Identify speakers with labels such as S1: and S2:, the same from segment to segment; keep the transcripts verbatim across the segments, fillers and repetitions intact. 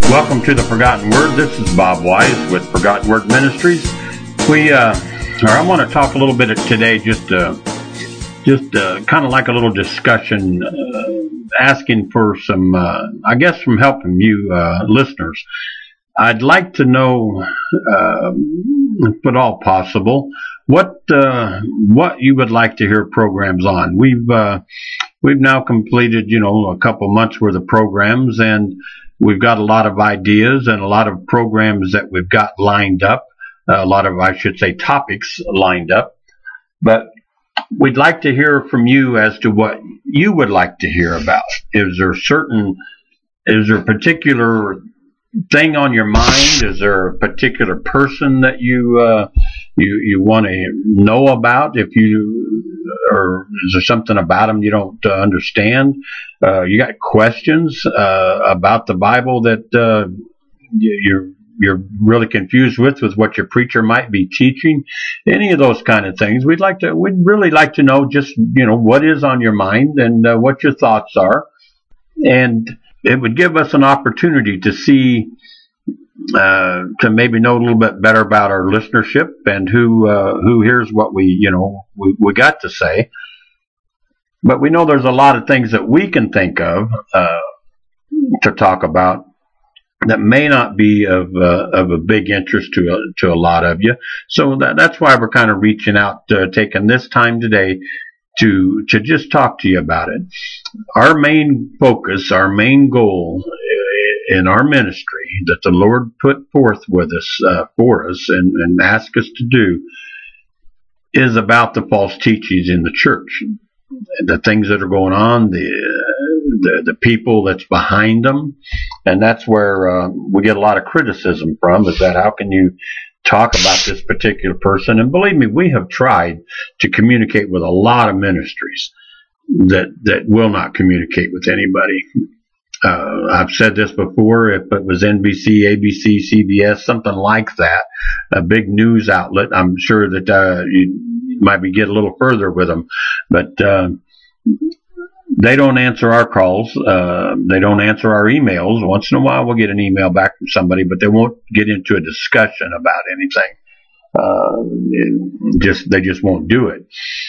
S1: Welcome to the Forgotten Word. This is Bob Wise with Forgotten Word Ministries. We, uh, or I want to talk a little bit today, just, uh, just uh, kind of like a little discussion, uh, asking for some, uh, I guess, from help from you uh, listeners. I'd like to know, uh, if at all possible, what uh, what you would like to hear programs on. We've uh, we've now completed, you know, a couple months worth of programs, and we've got a lot of ideas and a lot of programs that we've got lined up, a lot of, I should say, topics lined up. But we'd like to hear from you as to what you would like to hear about. Is there certain, is there a particular thing on your mind? Is there a particular person that you uh, you you want to know about? If you, or is there something about them you don't uh, understand? Uh, you got questions uh, about the Bible that uh, you're you're really confused with, with what your preacher might be teaching? Any of those kind of things. We'd like to. We'd really like to know just, you know, what is on your mind and uh, what your thoughts are, and it would give us an opportunity to see, uh, to maybe know a little bit better about our listenership and who uh, who hears what we, you know, we, we got to say. But we know there's a lot of things that we can think of uh, to talk about that may not be of uh, of a big interest to a, to a lot of you. So that, that's why we're kind of reaching out, uh, taking this time today to to just talk to you about it. Our main focus, our main goal in our ministry that the Lord put forth with us, uh, for us and, and asked us to do, is about the false teachings in the church. The things that are going on, the the, the people that's behind them, and that's where uh, we get a lot of criticism from, is that how can you talk about this particular person? And believe me, we have tried to communicate with a lot of ministries that that will not communicate with anybody. Uh, I've said this before, if it was N B C, A B C, C B S, something like that, a big news outlet, I'm sure that uh, you might be get a little further with them, but uh, they don't answer our calls. Uh, they don't answer our emails. Once in a while we'll get an email back from somebody, but they won't get into a discussion about anything. Uh, just they just won't do it.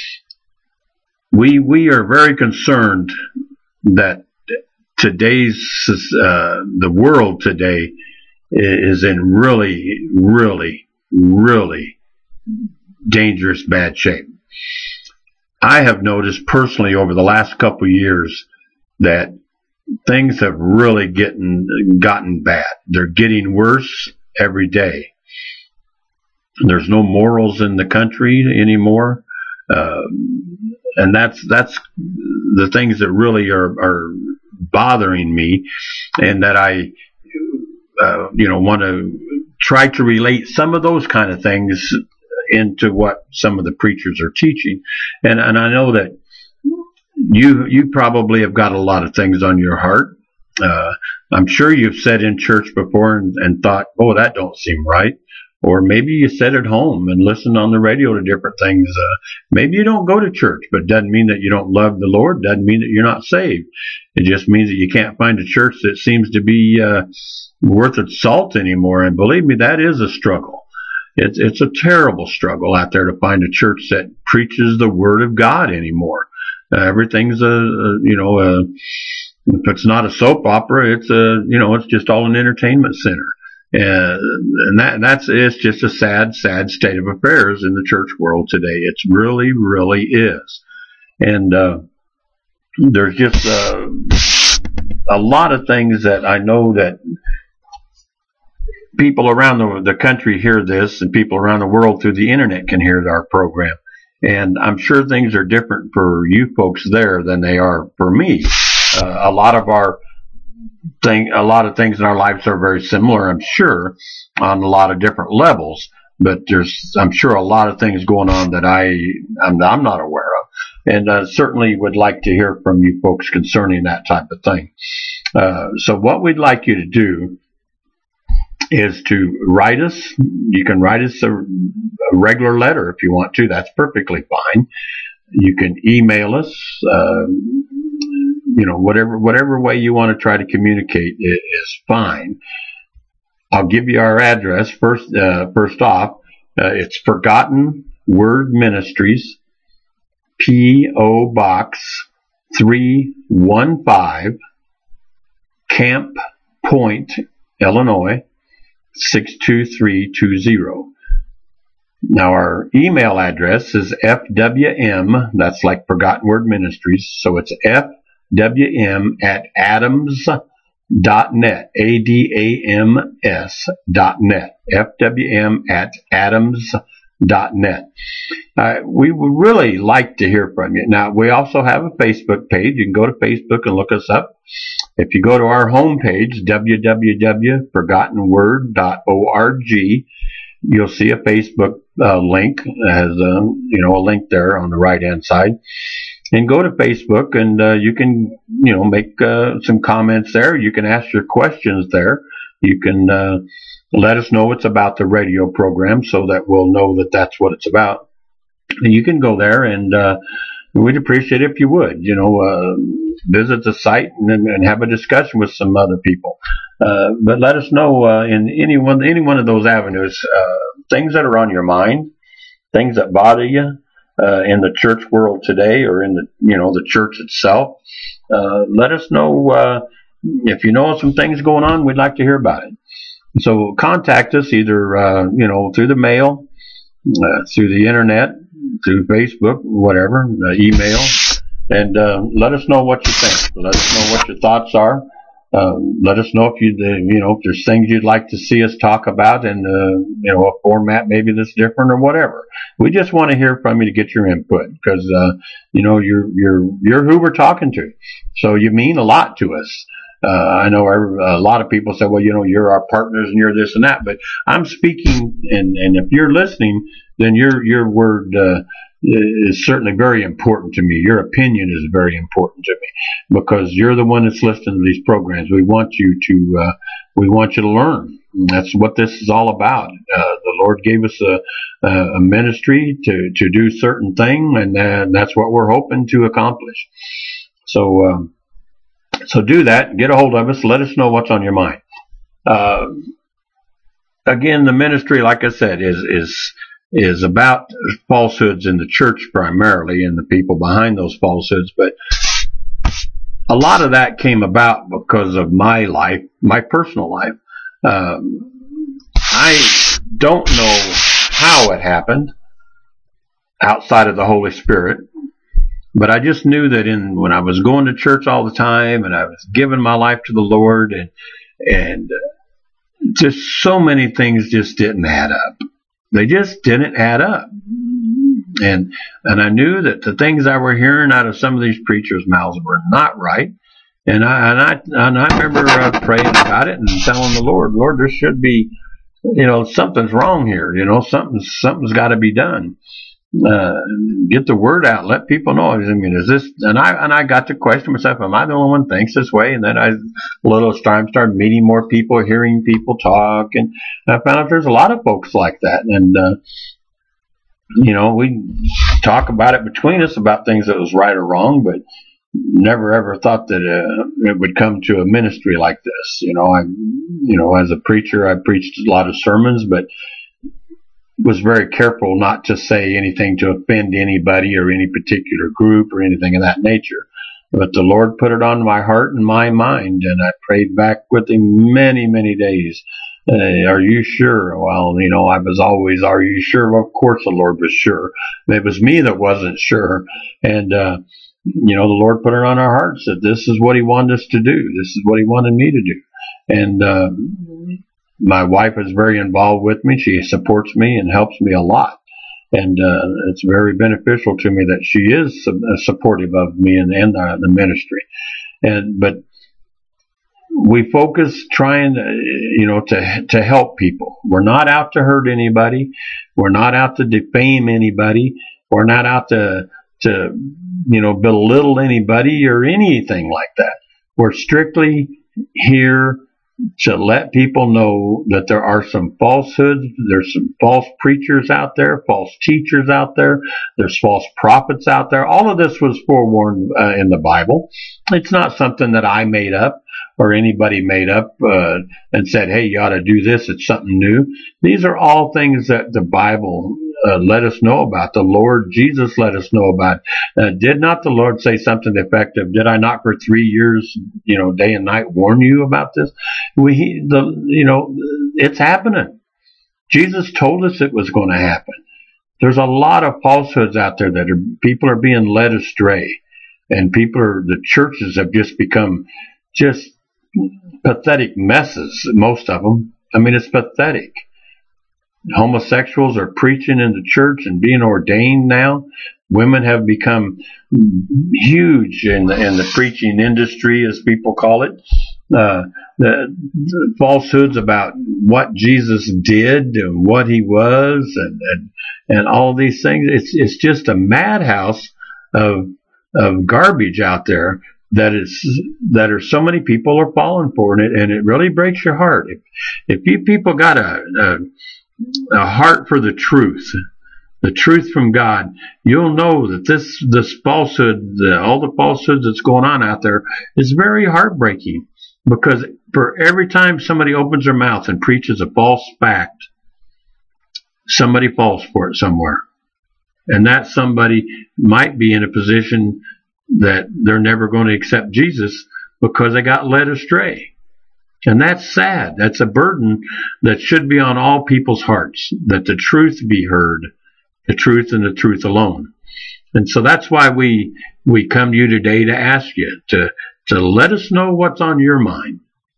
S1: We we are very concerned that today's uh, the world today is in really, really, really dangerous bad shape. I have noticed personally over the last couple of years that things have really getting gotten bad. They're getting worse every day. There's no morals in the country anymore, uh, and that's that's the things that really are, are bothering me, and that I, uh, you know, want to try to relate some of those kind of things into what some of the preachers are teaching. And, and I know that you, you probably have got a lot of things on your heart. Uh, I'm sure you've said in church before and, and thought, oh, that don't seem right. Or maybe you sit at home and listen on the radio to different things. Uh, maybe you don't go to church, but it doesn't mean that you don't love the Lord. Doesn't mean that you're not saved. It just means that you can't find a church that seems to be uh, worth its salt anymore. And believe me, that is a struggle. It's it's a terrible struggle out there to find a church that preaches the Word of God anymore. Uh, everything's a, a you know a, if it's not a soap opera, it's a you know it's just all an entertainment center. Uh, and that that's it's just a sad, sad state of affairs in the church world today. It really, really is. And uh, there's just uh, a lot of things that I know that people around the, the country hear this, and people around the world through the internet can hear our program. And I'm sure things are different for you folks there than they are for me. Uh, a lot of our thing, a lot of things in our lives are very similar, I'm sure, on a lot of different levels. But there's, I'm sure, a lot of things going on that I, I'm, I'm not aware of, and uh, certainly would like to hear from you folks concerning that type of thing. Uh, so what we'd like you to do is to write us. You can write us a, a regular letter if you want to. That's perfectly fine. You can email us. Uh, you know, whatever whatever way you want to try to communicate is fine. I'll give you our address first. Uh, first off, uh, it's Forgotten Word Ministries, P O Box three one five, Camp Point, Illinois six two three two zero. Now our email address is F W M, that's like Forgotten Word Ministries, so it's F W M at Adams dot net, A D A M S dot net, F W M at Adams dot net. Uh, we would really like to hear from you. Now, we also have a Facebook page. You can go to Facebook and look us up. If you go to our homepage, w w w dot forgotten word dot org, you'll see a Facebook uh, link. It has a, you know, a link there on the right-hand side. And go to Facebook, and uh, you can, you know, make uh, some comments there. You can ask your questions there. You can uh, let us know it's about the radio program, so that we'll know that that's what it's about. You can go there, and uh, we'd appreciate it if you would, you know, uh, visit the site and, and have a discussion with some other people. Uh, but let us know uh, in any one, any one of those avenues, uh, things that are on your mind, things that bother you. Uh, in the church world today, or in the, you know, the church itself. Uh, let us know, uh, if you know some things going on, we'd like to hear about it. So contact us either, uh, you know, through the mail, uh, through the internet, through Facebook, whatever, uh, email, and, uh, let us know what you think. Let us know what your thoughts are. Uh, let us know if you, you know, if there's things you'd like to see us talk about in, uh, you know, a format maybe that's different or whatever. We just want to hear from you to get your input because, uh, you know, you're, you're, you're who we're talking to. So you mean a lot to us. Uh, I know a lot of people say, well, you know, you're our partners and you're this and that, but I'm speaking, and, and if you're listening, then your, your word, uh, is certainly very important to me. Your opinion is very important to me because you're the one that's listening to these programs. We want you to, uh, we want you to learn. And that's what this is all about. Uh, the Lord gave us a, a ministry to, to do certain thing, and uh, that's what we're hoping to accomplish. So, um, so do that. Get a hold of us. Let us know what's on your mind. Uh, again, the ministry, like I said, is, is, is about falsehoods in the church primarily and the people behind those falsehoods. But a lot of that came about because of my life, my personal life. Um, I don't know how it happened outside of the Holy Spirit, but I just knew that in when I was going to church all the time and I was giving my life to the Lord, and and just so many things just didn't add up. They just didn't add up. And and I knew that the things I were hearing out of some of these preachers' mouths were not right. And I and I and I remember uh, praying about it and telling the Lord, Lord, there should be, you know, something's wrong here. You know, something something's got to be done. Uh, get the word out. Let people know. I mean, is this? And I and I got to question myself. Am I the only one who thinks this way? And then I, a little time, started meeting more people, hearing people talk, and I found out there's a lot of folks like that. And uh, you know, we talk about it between us about things that was right or wrong, but never ever thought that uh, it would come to a ministry like this. You know, I, you know, as a preacher, I preached a lot of sermons, but was very careful not to say anything to offend anybody or any particular group or anything of that nature. But the Lord put it on my heart and my mind, and I prayed back with Him many, many days. Uh, are you sure? Well, you know, I was always, are you sure? Well, of course the Lord was sure. It was me that wasn't sure. And, uh, you know, the Lord put it on our hearts that this is what He wanted us to do. This is what He wanted me to do. And, uh, my wife is very involved with me. She supports me and helps me a lot. And uh, it's very beneficial to me that she is su- supportive of me and, and uh, the ministry. And but we focus trying, to, you know, to to help people. We're not out to hurt anybody. We're not out to defame anybody. We're not out to to you know belittle anybody or anything like that. We're strictly here to let people know that there are some falsehoods, there's some false preachers out there, false teachers out there, there's false prophets out there. All of this was forewarned uh, in the Bible. It's not something that I made up or anybody made up uh, and said, hey, you ought to do this, it's something new. These are all things that the Bible uh, let us know about. The Lord Jesus let us know about. Uh, did not the Lord say something effective? Did I not for three years, you know, day and night warn you about this? We, the, you know, it's happening. Jesus told us it was going to happen. There's a lot of falsehoods out there that are, people are being led astray, and people are, the churches have just become just pathetic messes, most of them. I mean, it's pathetic. Homosexuals are preaching in the church and being ordained now. Women have become huge in the, in the preaching industry, as people call it. Uh, the, the falsehoods about what Jesus did and what he was and, and, and all these things. It's, it's just a madhouse of, of garbage out there that is, that are so many people are falling for it, and it really breaks your heart. If, if you people got a, a, a heart for the truth, the truth from God, you'll know that this, this falsehood, the, all the falsehoods that's going on out there is very heartbreaking, because for every time somebody opens their mouth and preaches a false fact, somebody falls for it somewhere. And that somebody might be in a position that they're never going to accept Jesus because they got led astray. And that's sad. That's a burden that should be on all people's hearts, that the truth be heard, the truth and the truth alone. And so that's why we we come to you today to ask you to, to let us know what's on your mind.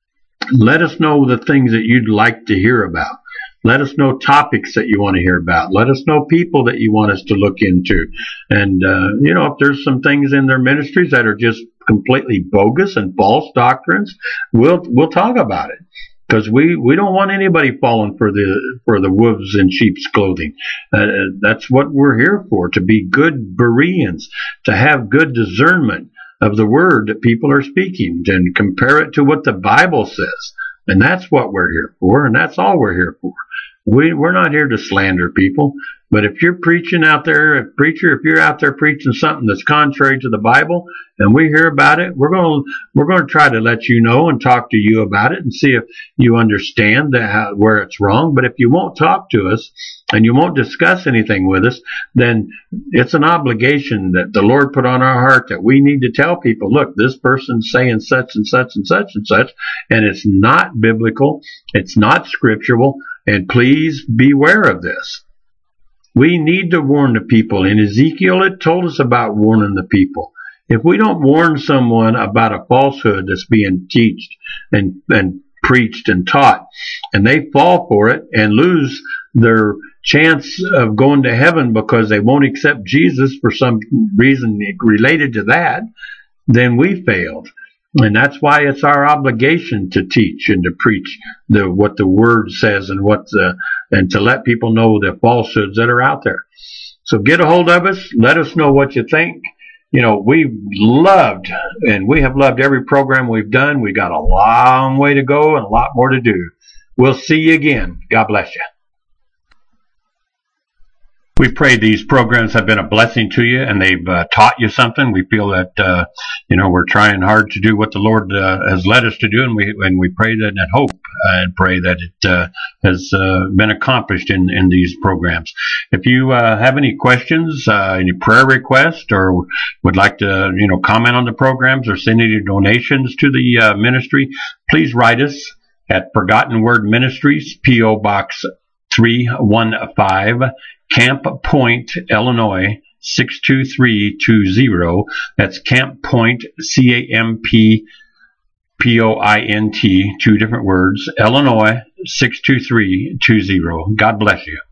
S1: Let us know the things that you'd like to hear about. Let us know topics that you want to hear about. Let us know people that you want us to look into. And, uh, you know, if there's some things in their ministries that are just completely bogus and false doctrines, we'll, we'll talk about it. Because we, we don't want anybody falling for the, for the wolves in sheep's clothing. Uh, that's what we're here for, to be good Bereans, to have good discernment of the word that people are speaking and compare it to what the Bible says. And that's what we're here for, and that's all we're here for. We, we're not here to slander people. But if you're preaching out there, a preacher, if you're out there preaching something that's contrary to the Bible, and we hear about it, we're going to, we're going to try to let you know and talk to you about it and see if you understand that how, where it's wrong. But if you won't talk to us and you won't discuss anything with us, then it's an obligation that the Lord put on our heart that we need to tell people, look, this person's saying such and such and such and such, and it's not biblical, it's not scriptural, and please beware of this. We need to warn the people. In Ezekiel, it told us about warning the people. If we don't warn someone about a falsehood that's being taught and, and preached and taught, and they fall for it and lose their chance of going to heaven because they won't accept Jesus for some reason related to that, then we failed. And that's why it's our obligation to teach and to preach the what the Word says and what the, and to let people know the falsehoods that are out there. So get a hold of us. Let us know what you think. You know, we've loved, and we have loved every program we've done. We got a long way to go and a lot more to do. We'll see you again. God bless you. We pray these programs have been a blessing to you and they've uh, taught you something. We feel that, uh, you know, we're trying hard to do what the Lord uh, has led us to do, and we and we pray that and hope uh, and pray that it uh, has uh, been accomplished in, in these programs. If you uh, have any questions, uh, any prayer requests, or would like to, you know, comment on the programs or send any donations to the uh, ministry, please write us at Forgotten Word Ministries, P O Box three one five, Camp Point, Illinois, six two three two zero. That's Camp Point, C A M P P O I N T, two different words, Illinois, six two three two zero. God bless you.